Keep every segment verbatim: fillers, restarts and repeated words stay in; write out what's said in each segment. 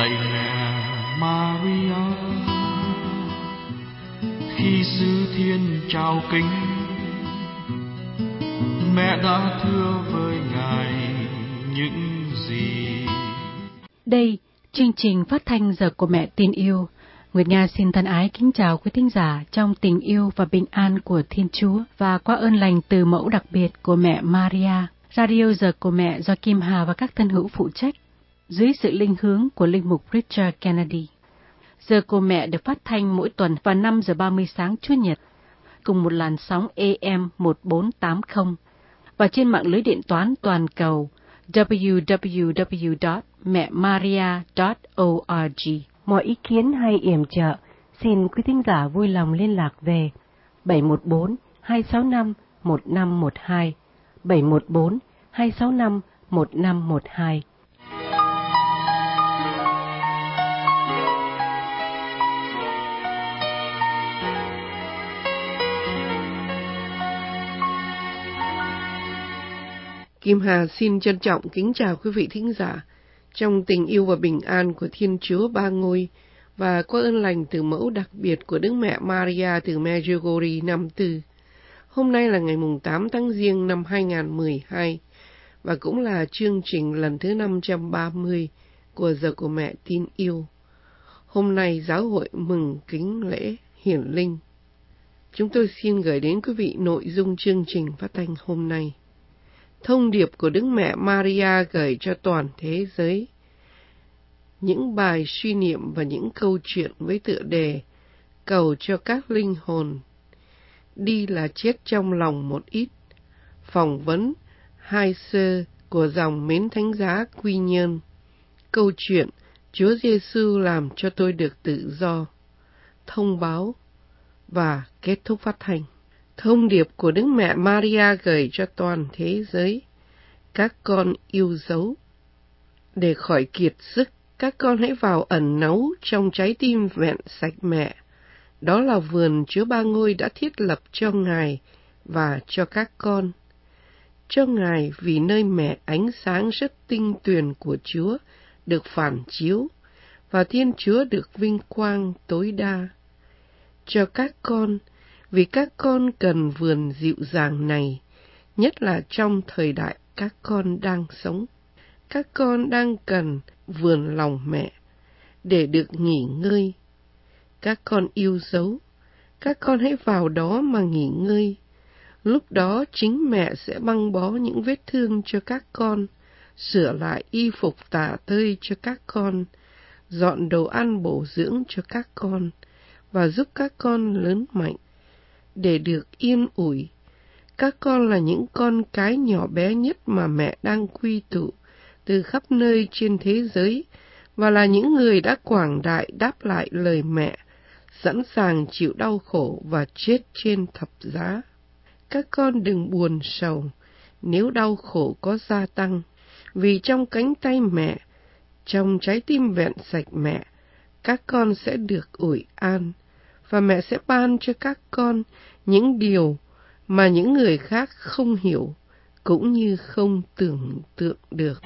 lạy mẹ Maria, khi sứ thiên chào kính, mẹ đã thưa với Ngài những gì. Đây, chương trình phát thanh Giờ của Mẹ Tin Yêu. Nguyệt Nga xin thân ái kính chào quý thính giả trong tình yêu và bình an của Thiên Chúa và qua ơn lành từ mẫu đặc biệt của mẹ Maria. Radio Giờ của Mẹ do Kim Hà và các thân hữu phụ trách, dưới sự linh hướng của linh mục Richard Kennedy. Giờ của Mẹ được phát thanh mỗi tuần vào năm giờ ba mươi sáng Chủ nhật, cùng một làn sóng A M một bốn tám không và trên mạng lưới điện toán toàn cầu w w w chấm mẹ maria chấm org. Mọi ý kiến hay yểm trợ, xin quý thính giả vui lòng liên lạc về bảy một bốn hai sáu năm một năm một hai, bảy một bốn hai sáu năm một năm một hai. Kim Hà xin trân trọng kính chào quý vị thính giả trong tình yêu và bình an của Thiên Chúa Ba Ngôi và có ơn lành từ mẫu đặc biệt của Đức Mẹ Maria từ Medjugorje năm tư. Hôm nay là ngày mùng tám tháng Giêng năm hai nghìn không trăm mười hai và cũng là chương trình lần thứ năm trăm ba mươi của Giờ của Mẹ Tin Yêu. Hôm nay giáo hội mừng kính lễ hiển linh. Chúng tôi xin gửi đến quý vị nội dung chương trình phát thanh hôm nay. Thông điệp của Đức Mẹ Maria gửi cho toàn thế giới. Những bài suy niệm và những câu chuyện với tựa đề cầu cho các linh hồn. Đi là chết trong lòng một ít. Phỏng vấn hai sơ của dòng Mến Thánh Giá Quy Nhơn. Câu chuyện Chúa Giêsu làm cho tôi được tự do. Thông báo và kết thúc phát thanh. Thông điệp của Đức Mẹ Maria gửi cho toàn thế giới. Các con yêu dấu. Để khỏi kiệt sức, các con hãy vào ẩn náu trong trái tim vẹn sạch mẹ. Đó là vườn Chúa Ba Ngôi đã thiết lập cho Ngài và cho các con. Cho Ngài vì nơi mẹ ánh sáng rất tinh tuyền của Chúa được phản chiếu và Thiên Chúa được vinh quang tối đa. Cho các con vì các con cần vườn dịu dàng này, nhất là trong thời đại các con đang sống. Các con đang cần vườn lòng mẹ để được nghỉ ngơi. Các con yêu dấu, các con hãy vào đó mà nghỉ ngơi. Lúc đó chính mẹ sẽ băng bó những vết thương cho các con, sửa lại y phục tả tơi cho các con, dọn đồ ăn bổ dưỡng cho các con và giúp các con lớn mạnh. Để được yên ủi, các con là những con cái nhỏ bé nhất mà mẹ đang quy tụ từ khắp nơi trên thế giới và là những người đã quảng đại đáp lại lời mẹ, sẵn sàng chịu đau khổ và chết trên thập giá. Các con đừng buồn sầu nếu đau khổ có gia tăng, vì trong cánh tay mẹ, trong trái tim vẹn sạch mẹ, các con sẽ được ủi an. Và mẹ sẽ ban cho các con những điều mà những người khác không hiểu, cũng như không tưởng tượng được.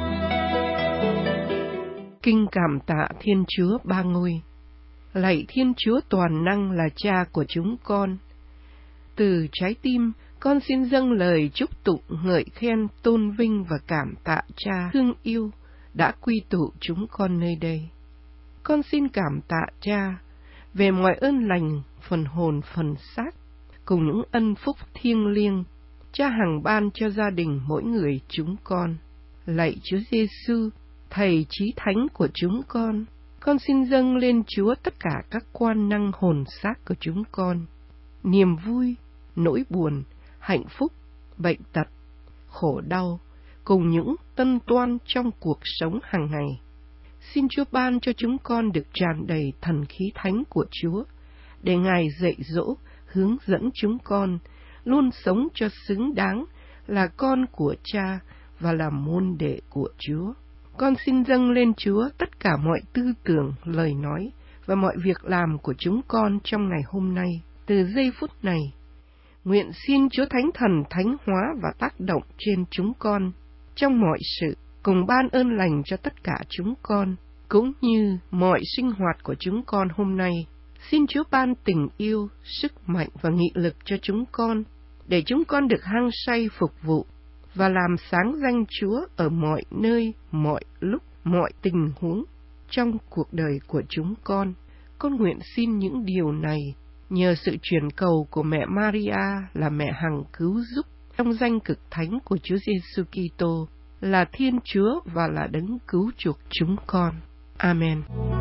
Kinh cảm tạ Thiên Chúa Ba Ngôi. Lạy Thiên Chúa toàn năng là Cha của chúng con. Từ trái tim, con xin dâng lời chúc tụng ngợi khen tôn vinh và cảm tạ Cha thương yêu đã quy tụ chúng con nơi đây. Con xin cảm tạ Cha về mọi ơn lành, phần hồn, phần xác, cùng những ân phúc thiêng liêng, Cha hằng ban cho gia đình mỗi người chúng con. Lạy Chúa Giêsu, Thầy Chí Thánh của chúng con, con xin dâng lên Chúa tất cả các quan năng hồn xác của chúng con, niềm vui, nỗi buồn, hạnh phúc, bệnh tật, khổ đau, cùng những tân toan trong cuộc sống hàng ngày. Xin Chúa ban cho chúng con được tràn đầy thần khí thánh của Chúa, để Ngài dạy dỗ, hướng dẫn chúng con, luôn sống cho xứng đáng là con của Cha và là môn đệ của Chúa. Con xin dâng lên Chúa tất cả mọi tư tưởng, lời nói và mọi việc làm của chúng con trong ngày hôm nay. Từ giây phút này, nguyện xin Chúa Thánh Thần thánh hóa và tác động trên chúng con trong mọi sự, cùng ban ơn lành cho tất cả chúng con, cũng như mọi sinh hoạt của chúng con hôm nay. Xin Chúa ban tình yêu, sức mạnh và nghị lực cho chúng con, để chúng con được hăng say phục vụ và làm sáng danh Chúa ở mọi nơi, mọi lúc, mọi tình huống trong cuộc đời của chúng con. Con nguyện xin những điều này nhờ sự truyền cầu của mẹ Maria là mẹ hằng cứu giúp, trong danh cực thánh của Chúa Giêsu Kitô, là Thiên Chúa và là đấng cứu chuộc chúng con. Amen.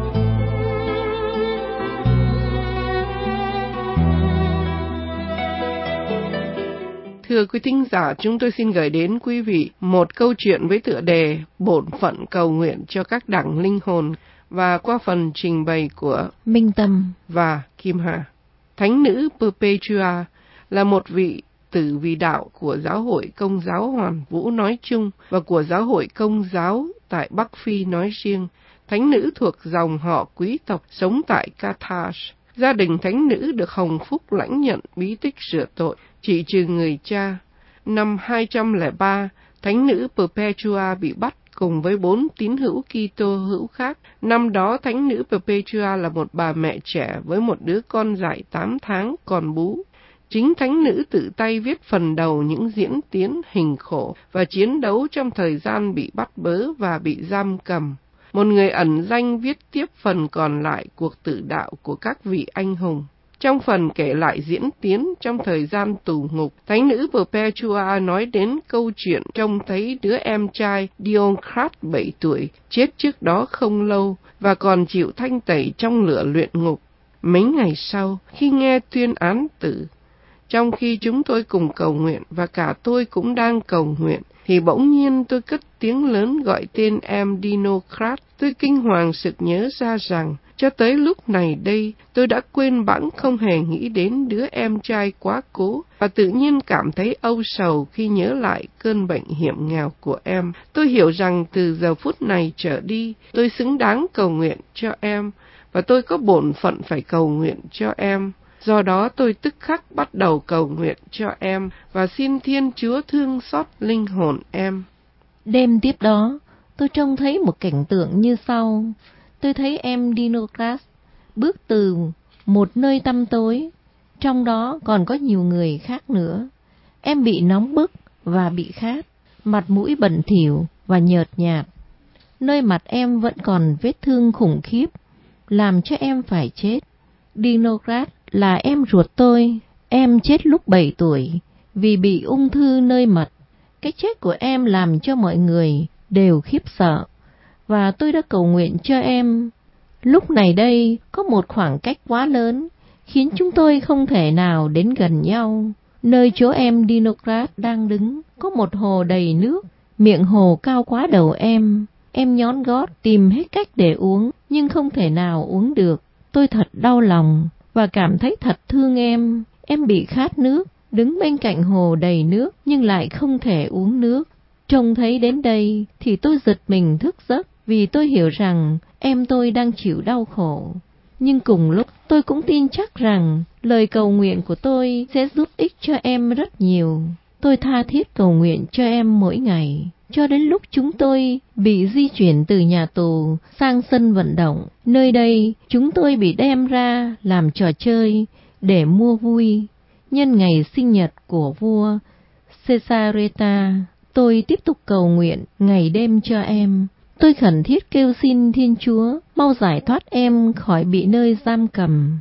Thưa quý thính giả, chúng tôi xin gửi đến quý vị một câu chuyện với tựa đề Bổn phận cầu nguyện cho các đảng linh hồn, và qua phần trình bày của Minh Tâm và Kim Hà. Thánh nữ Perpetua là một vị tử vì đạo của giáo hội Công giáo Hoàn Vũ nói chung và của giáo hội Công giáo tại Bắc Phi nói riêng. Thánh nữ thuộc dòng họ quý tộc sống tại Carthage. Gia đình thánh nữ được hồng phúc lãnh nhận bí tích rửa tội, trị trừ người cha. Năm hai trăm lẻ ba, thánh nữ Perpetua bị bắt cùng với bốn tín hữu Kitô hữu khác. Năm đó, thánh nữ Perpetua là một bà mẹ trẻ với một đứa con dại tám tháng còn bú. Chính thánh nữ tự tay viết phần đầu những diễn tiến hình khổ và chiến đấu trong thời gian bị bắt bớ và bị giam cầm. Một người ẩn danh viết tiếp phần còn lại cuộc tự đạo của các vị anh hùng. Trong phần kể lại diễn tiến trong thời gian tù ngục, thánh nữ Perpetua nói đến câu chuyện trông thấy đứa em trai Dioncrat bảy tuổi chết trước đó không lâu và còn chịu thanh tẩy trong lửa luyện ngục. Mấy ngày sau, khi nghe tuyên án tử, trong khi chúng tôi cùng cầu nguyện và cả tôi cũng đang cầu nguyện, thì bỗng nhiên tôi cất tiếng lớn gọi tên em Dinocrat. Tôi kinh hoàng sực nhớ ra rằng, cho tới lúc này đây, tôi đã quên bẵng không hề nghĩ đến đứa em trai quá cố, và tự nhiên cảm thấy âu sầu khi nhớ lại cơn bệnh hiểm nghèo của em. Tôi hiểu rằng từ giờ phút này trở đi, tôi xứng đáng cầu nguyện cho em, và tôi có bổn phận phải cầu nguyện cho em. Do đó tôi tức khắc bắt đầu cầu nguyện cho em và xin Thiên Chúa thương xót linh hồn em. Đêm tiếp đó, tôi trông thấy một cảnh tượng như sau. Tôi thấy em Dinocrat bước từ một nơi tăm tối, trong đó còn có nhiều người khác nữa. Em bị nóng bức và bị khát, mặt mũi bẩn thỉu và nhợt nhạt. Nơi mặt em vẫn còn vết thương khủng khiếp, làm cho em phải chết. Dinocrat là em ruột tôi. Em chết lúc bảy tuổi vì bị ung thư nơi mật. Cái chết của em làm cho mọi người đều khiếp sợ, và tôi đã cầu nguyện cho em. Lúc này đây có một khoảng cách quá lớn khiến chúng tôi không thể nào đến gần nhau. Nơi chỗ em Dinocrat đang đứng có một hồ đầy nước, miệng hồ cao quá đầu em. Em nhón gót tìm hết cách để uống nhưng không thể nào uống được. Tôi thật đau lòng và cảm thấy thật thương em. Em bị khát nước, đứng bên cạnh hồ đầy nước nhưng lại không thể uống nước. Trông thấy đến đây thì tôi giật mình thức giấc, vì tôi hiểu rằng em tôi đang chịu đau khổ. Nhưng cùng lúc tôi cũng tin chắc rằng lời cầu nguyện của tôi sẽ giúp ích cho em rất nhiều. Tôi tha thiết cầu nguyện cho em mỗi ngày, cho đến lúc chúng tôi bị di chuyển từ nhà tù sang sân vận động. Nơi đây chúng tôi bị đem ra làm trò chơi để mua vui. Nhân ngày sinh nhật của vua Caesareta, tôi tiếp tục cầu nguyện ngày đêm cho em. Tôi khẩn thiết kêu xin Thiên Chúa mau giải thoát em khỏi bị nơi giam cầm.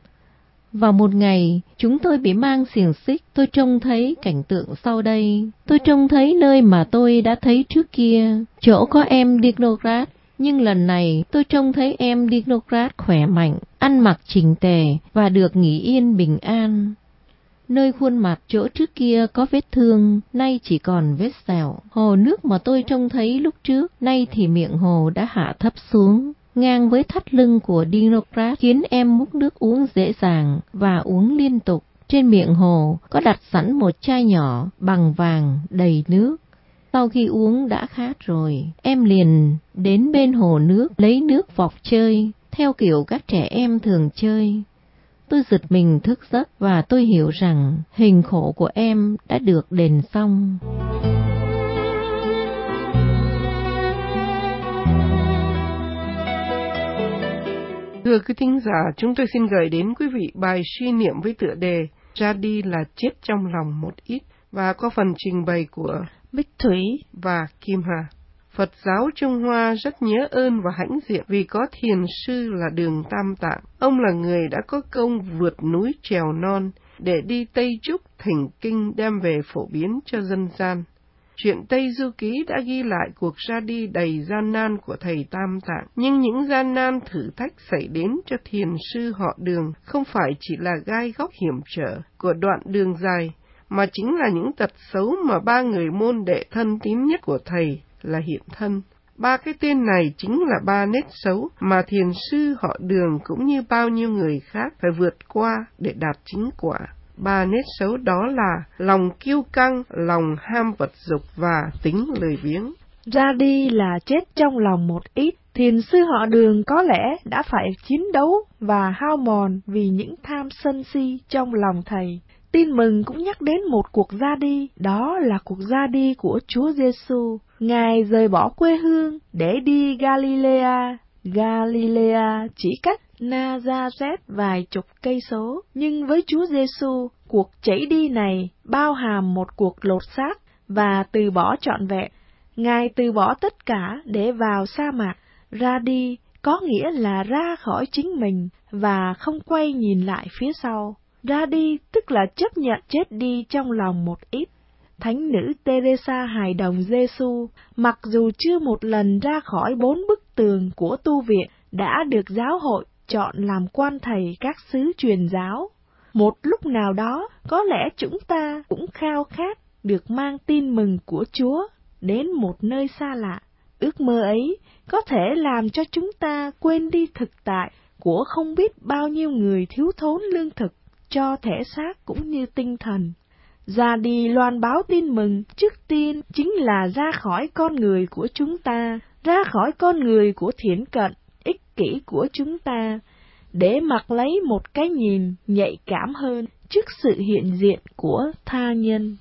Vào một ngày, chúng tôi bị mang xiềng xích. Tôi trông thấy cảnh tượng sau đây. Tôi trông thấy nơi mà tôi đã thấy trước kia, chỗ có em Dinocrat. Nhưng lần này tôi trông thấy em Dinocrat khỏe mạnh, ăn mặc chỉnh tề và được nghỉ yên bình an. Nơi khuôn mặt chỗ trước kia có vết thương, nay chỉ còn vết sẹo. Hồ nước mà tôi trông thấy lúc trước, nay thì miệng hồ đã hạ thấp xuống, ngang với thắt lưng của Dinocrat, khiến em múc nước uống dễ dàng và uống liên tục. Trên miệng hồ có đặt sẵn một chai nhỏ bằng vàng đầy nước. Sau khi uống đã khát rồi, em liền đến bên hồ nước lấy nước vọc chơi, theo kiểu các trẻ em thường chơi. Tôi giật mình thức giấc và tôi hiểu rằng hình khổ của em đã được đền xong. Thưa quý thính giả, chúng tôi xin gửi đến quý vị bài suy niệm với tựa đề Ra đi là chết trong lòng một ít, và có phần trình bày của Bích Thủy và Kim Hà. Phật giáo Trung Hoa rất nhớ ơn và hãnh diện vì có thiền sư là Đường Tam Tạng. Ông là người đã có công vượt núi trèo non để đi Tây Trúc thỉnh kinh đem về phổ biến cho dân gian. Chuyện Tây Du Ký đã ghi lại cuộc ra đi đầy gian nan của thầy Tam Tạng, nhưng những gian nan thử thách xảy đến cho thiền sư họ Đường không phải chỉ là gai góc hiểm trở của đoạn đường dài, mà chính là những tật xấu mà ba người môn đệ thân tín nhất của thầy là hiện thân. Ba cái tên này chính là ba nết xấu mà thiền sư họ Đường cũng như bao nhiêu người khác phải vượt qua để đạt chính quả. Ba nết xấu đó là lòng kiêu căng, lòng ham vật dục và tính lười biếng. Ra đi là chết trong lòng một ít. Thiền sư họ Đường có lẽ đã phải chiến đấu và hao mòn vì những tham sân si trong lòng thầy. Tin mừng cũng nhắc đến một cuộc ra đi, đó là cuộc ra đi của Chúa Giêsu. Ngài rời bỏ quê hương để đi Galilea. Galilea chỉ cách Nazareth vài chục cây số, nhưng với Chúa Giêsu, cuộc chảy đi này bao hàm một cuộc lột xác và từ bỏ trọn vẹn. Ngài từ bỏ tất cả để vào sa mạc. Ra đi có nghĩa là ra khỏi chính mình và không quay nhìn lại phía sau. Ra đi tức là chấp nhận chết đi trong lòng một ít. Thánh nữ Teresa hài đồng Giêsu, mặc dù chưa một lần ra khỏi bốn bức tường của tu viện, đã được giáo hội chọn làm quan thầy các xứ truyền giáo. Một lúc nào đó, có lẽ chúng ta cũng khao khát được mang tin mừng của Chúa đến một nơi xa lạ. Ước mơ ấy có thể làm cho chúng ta quên đi thực tại của không biết bao nhiêu người thiếu thốn lương thực cho thể xác cũng như tinh thần. Ra đi loan báo tin mừng trước tiên chính là ra khỏi con người của chúng ta, ra khỏi con người của thiển cận, ích kỷ của chúng ta, để mặc lấy một cái nhìn nhạy cảm hơn trước sự hiện diện của tha nhân.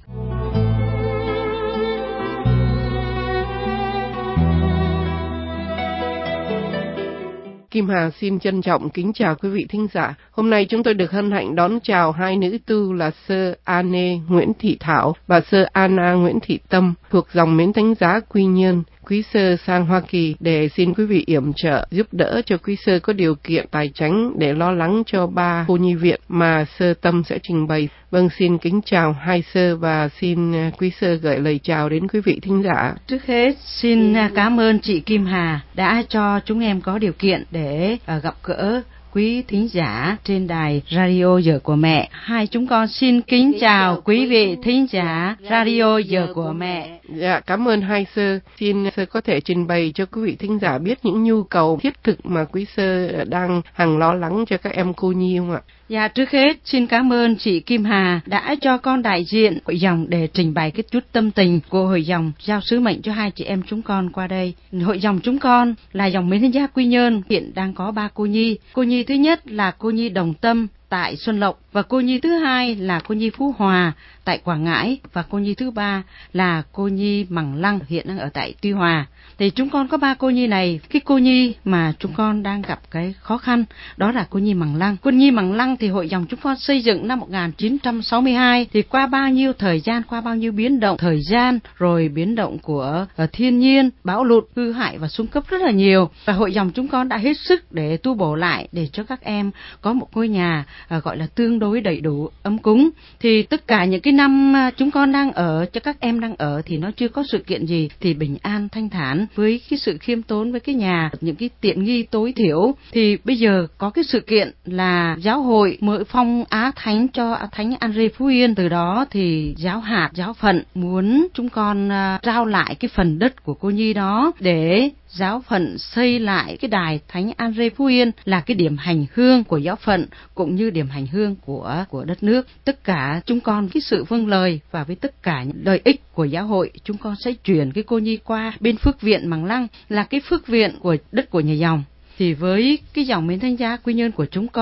Kim Hà xin trân trọng kính chào quý vị thính giả. Hôm nay chúng tôi được hân hạnh đón chào hai nữ tu là Sơ Anne Nguyễn Thị Thảo và Sơ Anna Nguyễn Thị Tâm thuộc dòng Mến Thánh Giá Quy Nhơn. Quý Sơ sang Hoa Kỳ để xin quý vị yểm trợ giúp đỡ cho quý Sơ có điều kiện tài chánh để lo lắng cho ba cô nhi viện mà Sơ Tâm sẽ trình bày. Vâng, xin kính chào hai Sơ và xin quý Sơ gửi lời chào đến quý vị thính giả. Trước hết xin cảm ơn chị Kim Hà đã cho chúng em có điều kiện để gặp gỡ quý thính giả trên đài radio Giờ của Mẹ. Hai chúng con xin kính chào quý vị thính giả radio Giờ của Mẹ. Dạ, cảm ơn hai Sơ. Xin Sơ có thể trình bày cho quý vị thính giả biết những nhu cầu thiết thực mà quý Sơ đang hằng lo lắng cho các em cô nhi không ạ? Dạ, trước hết xin cảm ơn chị Kim Hà đã cho con đại diện hội dòng để trình bày cái chút tâm tình của hội dòng, giao sứ mệnh cho hai chị em chúng con qua đây. Hội dòng chúng con là dòng Mến Thánh Giá Quy Nhơn, hiện đang có ba cô nhi. Cô nhi thứ nhất là cô nhi Đồng Tâm tại Xuân Lộc, và cô nhi thứ hai là cô nhi Phú Hòa tại Quảng Ngãi, và cô nhi thứ ba là cô nhi Mằng Lăng hiện đang ở tại Tuy Hòa. Thì chúng con có ba cô nhi này. Cái cô nhi mà chúng con đang gặp cái khó khăn đó là cô nhi Mằng Lăng. Cô nhi Mằng Lăng thì hội dòng chúng con xây dựng năm một nghìn chín trăm sáu mươi hai, thì qua bao nhiêu thời gian, qua bao nhiêu biến động thời gian, rồi biến động của uh, thiên nhiên, bão lụt, hư hại và xung cấp rất là nhiều, và hội dòng chúng con đã hết sức để tu bổ lại để cho các em có một ngôi nhà uh, gọi là tương đối đầy đủ, ấm cúng. Thì tất cả những cái năm uh, chúng con đang ở, cho các em đang ở thì nó chưa có sự kiện gì, thì bình an thanh thản với cái sự khiêm tốn, với cái nhà, những cái tiện nghi tối thiểu. Thì bây giờ có cái sự kiện là giáo hội mới phong Á Thánh cho Thánh Andre Phú Yên, từ đó thì giáo hạt, giáo phận muốn chúng con uh, trao lại cái phần đất của cô nhi đó để giáo phận xây lại cái đài Thánh Andre Phú Yên là cái điểm hành hương của giáo phận cũng như điểm hành hương của của đất nước. Tất cả chúng con cái sự vâng lời và với tất cả những lợi ích của giáo hội, chúng con sẽ chuyển cái cô nhi qua bên Phước Viện Mằng Lăng, là cái phước viện của đất của nhà dòng. Thì với cái dòng Mến Thánh Giá Quy Nhơn của chúng con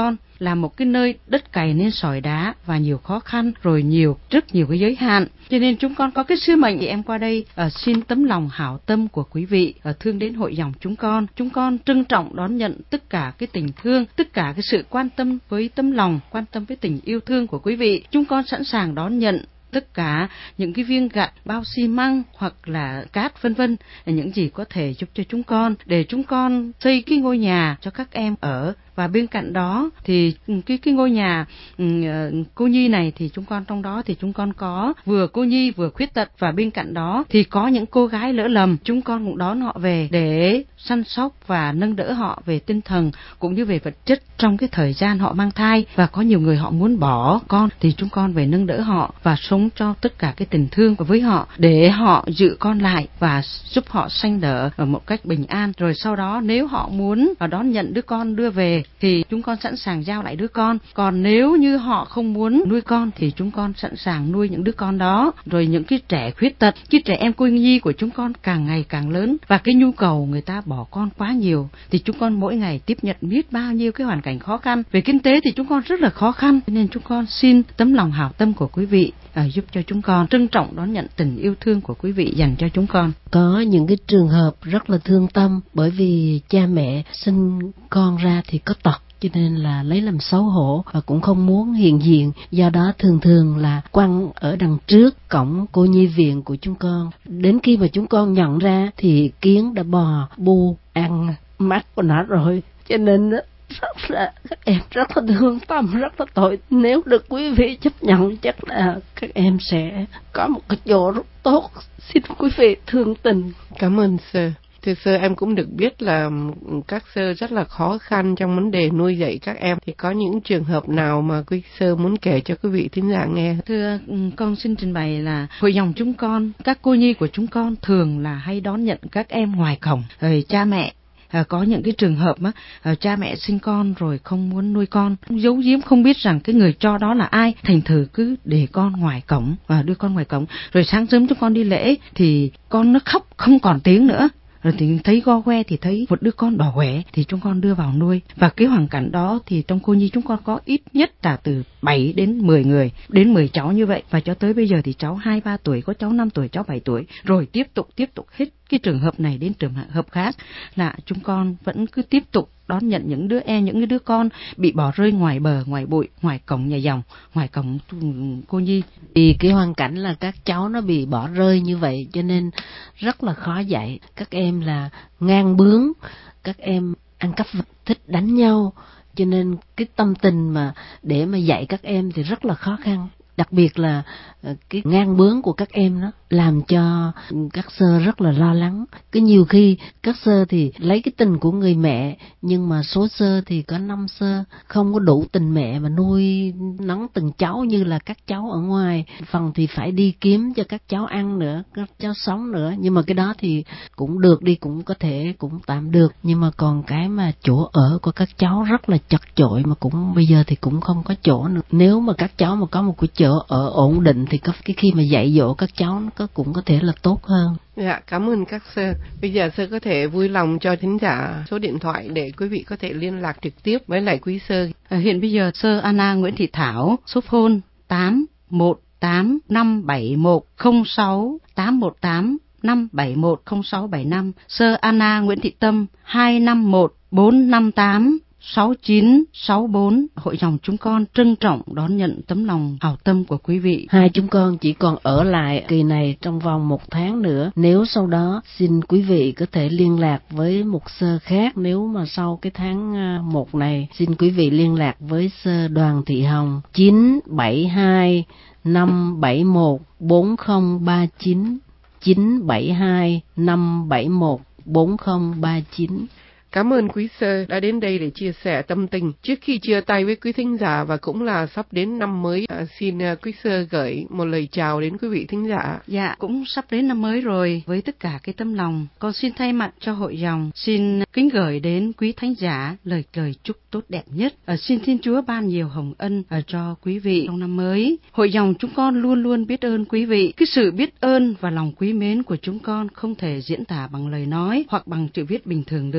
là một cái nơi đất cày nên sỏi đá và nhiều khó khăn, rồi nhiều rất nhiều cái giới hạn. Cho nên chúng con có cái sứ mệnh thì em qua đây uh, xin tấm lòng hảo tâm của quý vị uh, thương đến hội dòng chúng con. Chúng con trân trọng đón nhận tất cả cái tình thương, tất cả cái sự quan tâm với tấm lòng, quan tâm với tình yêu thương của quý vị. Chúng con sẵn sàng đón nhận tất cả những cái viên gạch, bao xi măng hoặc là cát vân vân, là những gì có thể giúp cho chúng con để chúng con xây cái ngôi nhà cho các em ở. Và bên cạnh đó thì cái cái ngôi nhà uh, cô nhi này thì chúng con trong đó thì chúng con có vừa cô nhi vừa khuyết tật, và bên cạnh đó thì có những cô gái lỡ lầm, chúng con cũng đón họ về để săn sóc và nâng đỡ họ về tinh thần cũng như về vật chất trong cái thời gian họ mang thai. Và có nhiều người họ muốn bỏ con thì chúng con về nâng đỡ họ và sống cho tất cả cái tình thương với họ để họ giữ con lại và giúp họ sanh nở ở một cách bình an. Rồi sau đó nếu họ muốn đón nhận đứa con đưa về thì chúng con sẵn sàng giao lại đứa con. Còn nếu như họ không muốn nuôi con thì chúng con sẵn sàng nuôi những đứa con đó. Rồi những cái trẻ khuyết tật, cái trẻ em cô nhi của chúng con càng ngày càng lớn, và cái nhu cầu người ta bỏ con quá nhiều, thì chúng con mỗi ngày tiếp nhận biết bao nhiêu cái hoàn cảnh khó khăn. Về kinh tế thì chúng con rất là khó khăn, nên chúng con xin tấm lòng hảo tâm của quý vị à, giúp cho chúng con trân trọng đón nhận tình yêu thương của quý vị dành cho chúng con. Có những cái trường hợp rất là thương tâm, bởi vì cha mẹ sinh con ra thì có tật, cho nên là lấy làm xấu hổ và cũng không muốn hiện diện, do đó thường thường là quăng ở đằng trước cổng cô nhi viện của chúng con. Đến khi mà chúng con nhận ra thì kiến đã bò bu ăn mắt của nó rồi, cho nên rất là các em rất là thương tâm, rất là tội. Nếu được quý vị chấp nhận chắc là các em sẽ có một cái chỗ rất tốt. Xin quý vị thương tình. Cảm ơn sir. Thưa sơ, em cũng được biết là các sơ rất là khó khăn trong vấn đề nuôi dạy các em. Thì có những trường hợp nào mà quý sơ muốn kể cho quý vị thính giả nghe? Thưa con xin trình bày là hội dòng chúng con, các cô nhi của chúng con thường là hay đón nhận các em ngoài cổng. Rồi cha mẹ À, có những cái trường hợp á, à, cha mẹ sinh con rồi không muốn nuôi con, giấu giếm không biết rằng cái người cho đó là ai, thành thử cứ để con ngoài cổng và đưa con ngoài cổng. Rồi sáng sớm chúng con đi lễ thì con nó khóc không còn tiếng nữa. Rồi thì thấy go que thì thấy một đứa con đỏ quẻ thì chúng con đưa vào nuôi. Và cái hoàn cảnh đó thì trong cô nhi chúng con có ít nhất là từ bảy đến mười người, đến mười cháu như vậy. Và cho tới bây giờ thì cháu hai ba tuổi, có cháu năm tuổi, cháu bảy tuổi. Rồi tiếp tục tiếp tục hết cái trường hợp này đến trường hợp khác, là chúng con vẫn cứ tiếp tục đón nhận những đứa em, những đứa con bị bỏ rơi ngoài bờ, ngoài bụi, ngoài cổng nhà dòng, ngoài cổng cô nhi. Vì cái hoàn cảnh là các cháu nó bị bỏ rơi như vậy cho nên rất là khó dạy. Các em là ngang bướng, các em ăn cắp vật, thích đánh nhau, cho nên cái tâm tình mà để mà dạy các em thì rất là khó khăn. Đặc biệt là cái ngang bướng của các em đó làm cho các sơ rất là lo lắng. Cái nhiều khi các sơ thì lấy cái tình của người mẹ, nhưng mà số sơ thì có năm sơ không có đủ tình mẹ mà nuôi nấng từng cháu như là các cháu ở ngoài. Phần thì phải đi kiếm cho các cháu ăn nữa, các cháu sống nữa. Nhưng mà cái đó thì cũng được đi, cũng có thể cũng tạm được. Nhưng mà còn cái mà chỗ ở của các cháu rất là chật chội, mà cũng bây giờ thì cũng không có chỗ nữa. Nếu mà các cháu mà có một cái chỗ ở ổn định thì có cái khi mà dạy dỗ các cháu nó có, cũng có thể là tốt hơn. Dạ, cảm ơn các sơ. Bây giờ sơ có thể vui lòng cho thính giả số điện thoại để quý vị có thể liên lạc trực tiếp với lại quý sơ. À, hiện bây giờ sơ Anna Nguyễn Thị Thảo, số phone tám một tám năm bảy một không sáu tám một tám năm bảy một không sáu bảy năm. Sơ Anna Nguyễn Thị Tâm hai năm một bốn năm tám sáu chín sáu bốn. Hội dòng chúng con trân trọng đón nhận tấm lòng hảo tâm của quý vị. Hai chúng con chỉ còn ở lại kỳ này trong vòng một tháng nữa. Nếu sau đó xin quý vị có thể liên lạc với một sơ khác. Nếu mà sau cái tháng một này xin quý vị liên lạc với sơ Đoàn Thị Hồng chín bảy hai năm bảy một bốn không ba chín chín bảy hai năm bảy một bốn không ba chín. Cảm ơn quý sơ đã đến đây để chia sẻ tâm tình. Trước khi chia tay với quý thính giả và cũng là sắp đến năm mới, à, xin à, quý sơ gửi một lời chào đến quý vị thính giả. Dạ, cũng sắp đến năm mới rồi. Với tất cả cái tấm lòng, con xin thay mặt cho hội dòng xin kính gửi đến quý thính giả lời lời chúc tốt đẹp nhất. À, xin Thiên Chúa ban nhiều hồng ân à, cho quý vị trong năm mới. Hội dòng chúng con luôn luôn biết ơn quý vị. Cái sự biết ơn và lòng quý mến của chúng con không thể diễn tả bằng lời nói hoặc bằng chữ viết bình thường được. Nhưng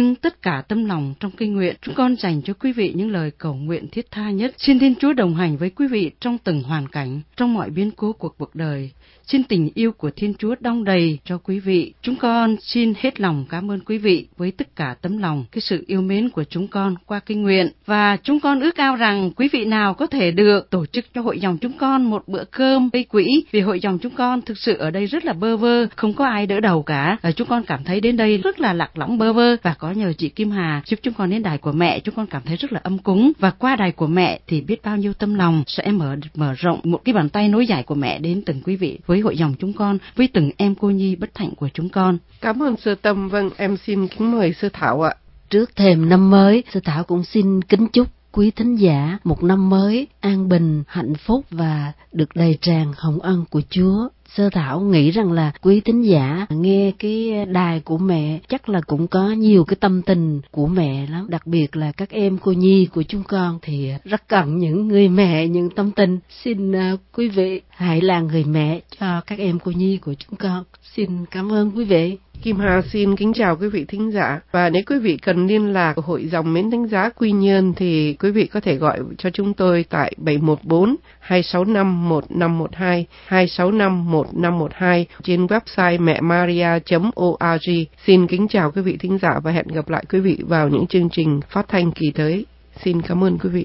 dâng tất cả tâm lòng trong kinh nguyện. Chúng con dành cho quý vị những lời cầu nguyện thiết tha nhất. Xin Thiên Chúa đồng hành với quý vị trong từng hoàn cảnh, trong mọi biến cố của cuộc đời. Xin tình yêu của Thiên Chúa đong đầy cho quý vị. Chúng con xin hết lòng cảm ơn quý vị với tất cả tấm lòng, cái sự yêu mến của chúng con qua kinh nguyện. Và chúng con ước ao rằng quý vị nào có thể được tổ chức cho hội dòng chúng con một bữa cơm gây quỹ, vì hội dòng chúng con thực sự ở đây rất là bơ vơ, không có ai đỡ đầu cả. Và chúng con cảm thấy đến đây rất là lạc lõng bơ vơ, và có nhờ chị Kim Hà giúp chúng con đến đài của mẹ, chúng con cảm thấy rất là ấm cúng. Và qua đài của mẹ thì biết bao nhiêu tâm lòng sẽ mở mở rộng một cái bàn tay nối dài của mẹ đến từng quý vị, với hội dòng chúng con, với từng em cô nhi bất hạnh của chúng con. Cảm ơn Sư Tâm. Vâng, em xin kính mời Sư Thảo ạ. Trước thềm năm mới, Sư Thảo cũng xin kính chúc quý thính giả một năm mới an bình, hạnh phúc và được đầy tràn hồng ân của Chúa. Sơ Thảo nghĩ rằng là quý thính giả nghe cái đài của mẹ chắc là cũng có nhiều cái tâm tình của mẹ lắm. Đặc biệt là các em cô nhi của chúng con thì rất cần những người mẹ, những tâm tình. Xin uh, quý vị hãy là người mẹ cho các em cô nhi của chúng con. Xin cảm ơn quý vị. Kim Hà xin kính chào quý vị thính giả. Và nếu quý vị cần liên lạc Hội dòng Mến Thánh Giá Quy Nhơn thì quý vị có thể gọi cho chúng tôi tại bảy một bốn hai sáu năm một năm một hai, hai sáu năm một năm một hai trên website mẹ maria chấm org. Xin kính chào quý vị thính giả và hẹn gặp lại quý vị vào những chương trình phát thanh kỳ tới. Xin cảm ơn quý vị.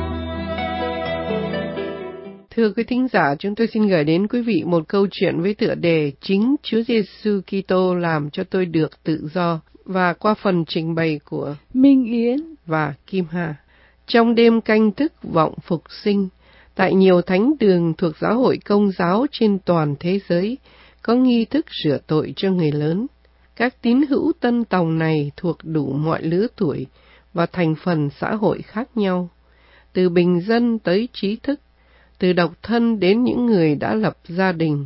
Thưa quý thính giả, chúng tôi xin gửi đến quý vị một câu chuyện với tựa đề Chính Chúa Giêsu Kitô làm cho tôi được tự do, và qua phần trình bày của Minh Yến và Kim Hà. Trong đêm canh thức vọng phục sinh, tại nhiều thánh đường thuộc giáo hội Công giáo trên toàn thế giới, có nghi thức rửa tội cho người lớn. Các tín hữu tân tòng này thuộc đủ mọi lứa tuổi và thành phần xã hội khác nhau, từ bình dân tới trí thức, từ độc thân đến những người đã lập gia đình.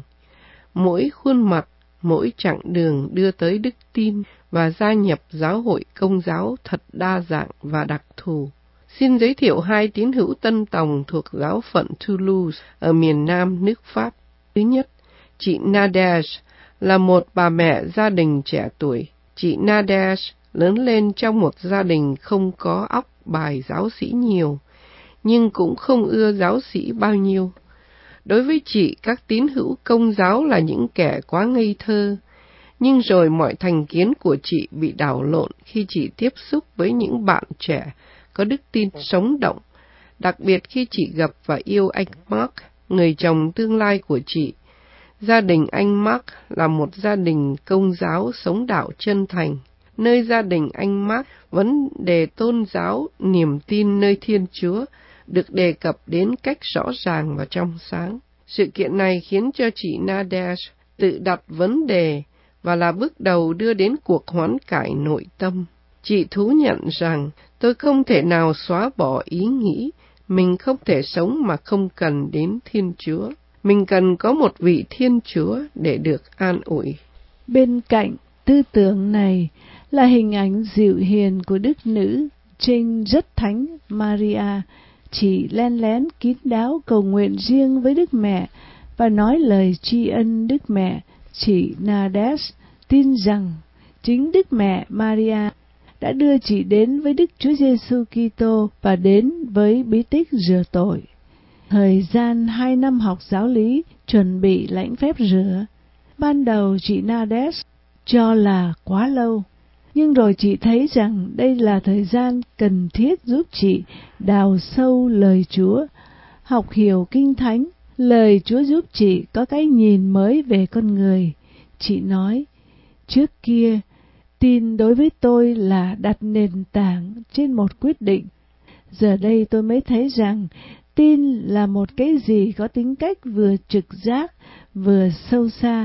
Mỗi khuôn mặt, mỗi chặng đường đưa tới đức tin và gia nhập giáo hội Công giáo thật đa dạng và đặc thù. Xin giới thiệu hai tín hữu tân tòng thuộc giáo phận Toulouse ở miền Nam nước Pháp. Thứ nhất, chị Nadège là một bà mẹ gia đình trẻ tuổi. Chị Nadège lớn lên trong một gia đình không có óc bài giáo sĩ nhiều, nhưng cũng không ưa giáo sĩ bao nhiêu. Đối với chị, các tín hữu Công giáo là những kẻ quá ngây thơ, nhưng rồi mọi thành kiến của chị bị đảo lộn khi chị tiếp xúc với những bạn trẻ có đức tin sống động, đặc biệt khi chị gặp và yêu anh Mark, người chồng tương lai của chị. Gia đình anh Mark là một gia đình Công giáo sống đạo chân thành, nơi gia đình anh Mark vấn đề tôn giáo, niềm tin nơi Thiên Chúa được đề cập đến cách rõ ràng và trong sáng. Sự kiện này khiến cho chị Nadège tự đặt vấn đề và là bước đầu đưa đến cuộc hoán cải nội tâm. Chị thú nhận rằng, tôi không thể nào xóa bỏ ý nghĩ mình không thể sống mà không cần đến Thiên Chúa. Mình cần có một vị Thiên Chúa để được an ủi. Bên cạnh tư tưởng này là hình ảnh dịu hiền của Đức Nữ Trinh Rất Thánh Maria. Chị len lén kín đáo cầu nguyện riêng với Đức Mẹ và nói lời tri ân Đức Mẹ. Chị Nadège tin rằng chính Đức Mẹ Maria đã đưa chị đến với Đức Chúa Giêsu Kitô và đến với bí tích rửa tội. Thời gian hai năm học giáo lý chuẩn bị lãnh phép rửa, ban đầu chị Nadège cho là quá lâu, nhưng rồi chị thấy rằng đây là thời gian cần thiết giúp chị đào sâu lời Chúa, học hiểu Kinh Thánh. Lời Chúa giúp chị có cái nhìn mới về con người. Chị nói, trước kia, tin đối với tôi là đặt nền tảng trên một quyết định. Giờ đây tôi mới thấy rằng tin là một cái gì có tính cách vừa trực giác, vừa sâu xa.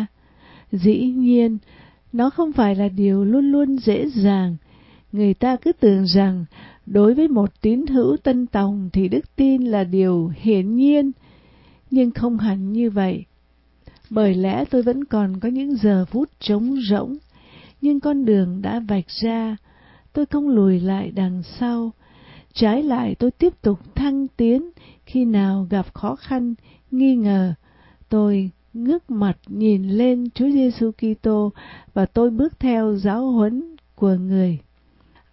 Dĩ nhiên, nó không phải là điều luôn luôn dễ dàng. Người ta cứ tưởng rằng đối với một tín hữu tân tòng thì đức tin là điều hiển nhiên, nhưng không hẳn như vậy. Bởi lẽ tôi vẫn còn có những giờ phút trống rỗng, nhưng con đường đã vạch ra, tôi không lùi lại đằng sau. Trái lại, tôi tiếp tục thăng tiến. Khi nào gặp khó khăn, nghi ngờ, tôi ngước mặt nhìn lên Chúa Giêsu Kitô và tôi bước theo giáo huấn của người.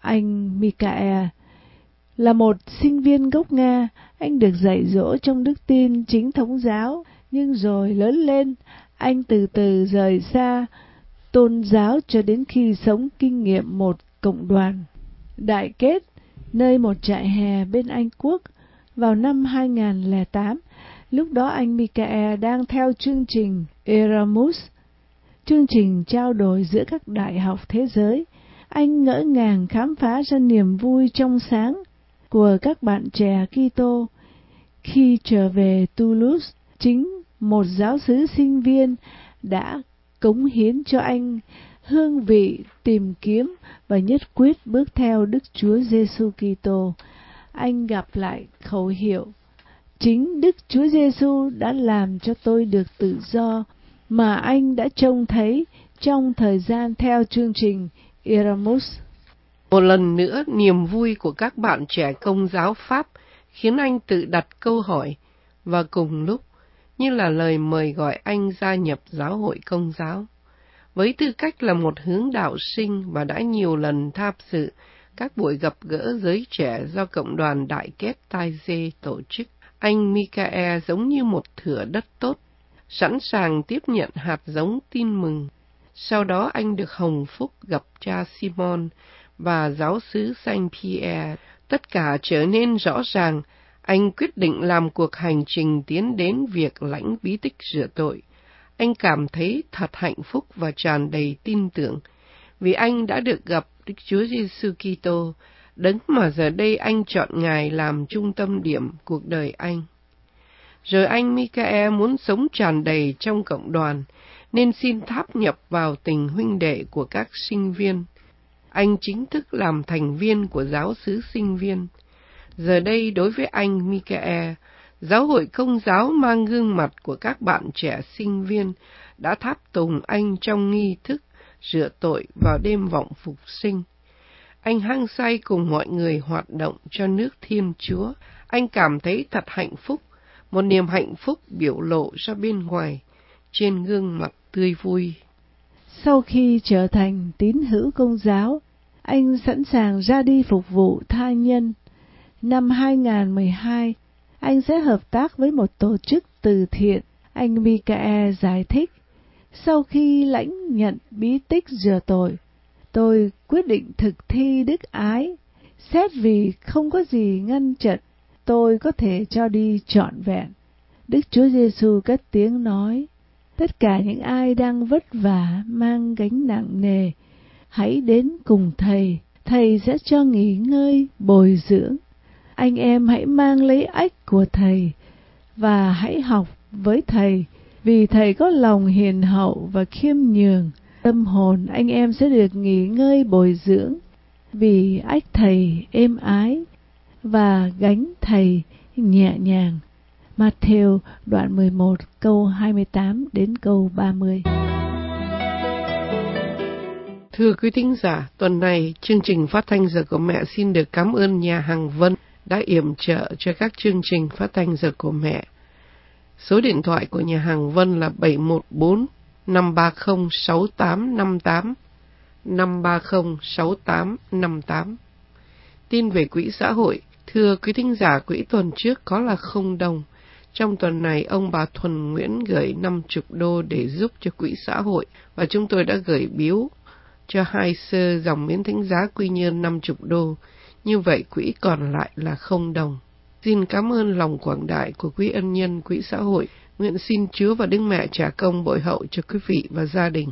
anh Michael. Là một sinh viên gốc Nga, anh được dạy dỗ trong đức tin chính thống giáo, nhưng rồi lớn lên, anh từ từ rời xa tôn giáo cho đến khi sống kinh nghiệm một cộng đoàn đại kết nơi một trại hè bên Anh Quốc vào năm hai nghìn không trăm lẻ tám. Lúc đó anh Michael đang theo chương trình Erasmus, chương trình trao đổi giữa các đại học thế giới. Anh ngỡ ngàng khám phá ra niềm vui trong sáng của các bạn trẻ Kitô. Khi trở về Toulouse, chính một giáo xứ sinh viên đã cống hiến cho anh hương vị tìm kiếm và nhất quyết bước theo Đức Chúa Giêsu Kitô. Anh gặp lại khẩu hiệu: chính Đức Chúa Giêsu đã làm cho tôi được tự do, mà anh đã trông thấy trong thời gian theo chương trình Erasmus. Một lần nữa, niềm vui của các bạn trẻ Công giáo Pháp khiến anh tự đặt câu hỏi, và cùng lúc như là lời mời gọi anh gia nhập giáo hội Công giáo. Với tư cách là một hướng đạo sinh và đã nhiều lần tham dự các buổi gặp gỡ giới trẻ do Cộng đoàn Đại Kết Tai Dê tổ chức, anh Michael giống như một thửa đất tốt, sẵn sàng tiếp nhận hạt giống tin mừng. Sau đó anh được hồng phúc gặp cha Simon và giáo xứ Saint Pierre. Tất cả trở nên rõ ràng. Anh quyết định làm cuộc hành trình tiến đến việc lãnh bí tích rửa tội. Anh cảm thấy thật hạnh phúc và tràn đầy tin tưởng, vì anh đã được gặp Đức Chúa Giêsu Kitô, đấng mà giờ đây anh chọn Ngài làm trung tâm điểm cuộc đời anh. Rồi anh Michael muốn sống tràn đầy trong cộng đoàn, nên xin tháp nhập vào tình huynh đệ của các sinh viên. Anh chính thức làm thành viên của giáo xứ sinh viên. Giờ đây đối với anh Michael, giáo hội Công giáo mang gương mặt của các bạn trẻ sinh viên đã tháp tùng anh trong nghi thức rửa tội vào đêm vọng phục sinh. Anh hăng say cùng mọi người hoạt động cho nước Thiên Chúa. Anh cảm thấy thật hạnh phúc, một niềm hạnh phúc biểu lộ ra bên ngoài, trên gương mặt tươi vui. Sau khi trở thành tín hữu Công giáo, anh sẵn sàng ra đi phục vụ tha nhân. Năm hai nghìn không trăm mười hai, anh sẽ hợp tác với một tổ chức từ thiện. Anh Michael giải thích: sau khi lãnh nhận bí tích rửa tội, tôi quyết định thực thi đức ái. Xét vì không có gì ngăn chặn, tôi có thể cho đi trọn vẹn. Đức Chúa Giêsu cất tiếng nói: tất cả những ai đang vất vả mang gánh nặng nề, hãy đến cùng Thầy, Thầy sẽ cho nghỉ ngơi, bồi dưỡng. Anh em hãy mang lấy ách của Thầy và hãy học với Thầy, vì Thầy có lòng hiền hậu và khiêm nhường. Tâm hồn anh em sẽ được nghỉ ngơi bồi dưỡng, vì ách Thầy êm ái và gánh Thầy nhẹ nhàng. Matthew đoạn mười một câu hai mươi tám đến câu ba mươi. Thưa quý thính giả, tuần này chương trình phát thanh Giờ của Mẹ xin được cảm ơn nhà hàng Vân đã yểm trợ cho các chương trình phát thanh Giờ của Mẹ. Số điện thoại của nhà hàng Vân là bảy một bốn năm ba không sáu tám năm tám, năm ba không sáu tám năm tám. Tin về quỹ xã hội. Thưa quý thính giả, quỹ tuần trước có là không đồng. Trong tuần này, ông bà Thuần Nguyễn gửi năm mươi đô để giúp cho quỹ xã hội, và chúng tôi đã gửi biếu cho hai sơ dòng Miến Thánh Giá Quy Nhơn năm mươi đô. Như vậy, quỹ còn lại là không đồng. Xin cảm ơn lòng quảng đại của quý ân nhân quỹ xã hội. Nguyện xin Chúa và Đức Mẹ trả công bội hậu cho quý vị và gia đình.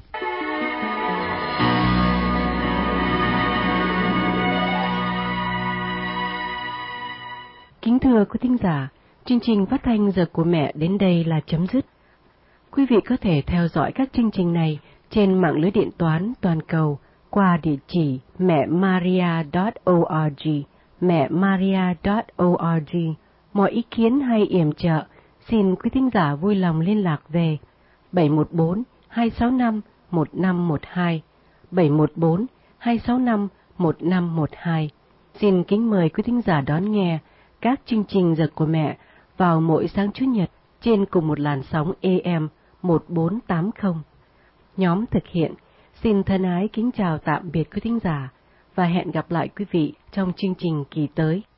Kính thưa quý thính giả, chương trình phát thanh Giờ của Mẹ đến đây là chấm dứt. Quý vị có thể theo dõi các chương trình này trên mạng lưới điện toán toàn cầu qua địa chỉ mẹ maria chấm org, mẹ maria chấm org. Mọi ý kiến hay yểm trợ, xin quý thính giả vui lòng liên lạc về bảy một bốn hai sáu năm một năm một hai, bảy một bốn hai sáu năm một năm một hai. Xin kính mời quý thính giả đón nghe các chương trình Giờ của Mẹ vào mỗi sáng Chủ nhật trên cùng một làn sóng A M một bốn tám không. Nhóm thực hiện xin thân ái kính chào tạm biệt quý thính giả và hẹn gặp lại quý vị trong chương trình kỳ tới.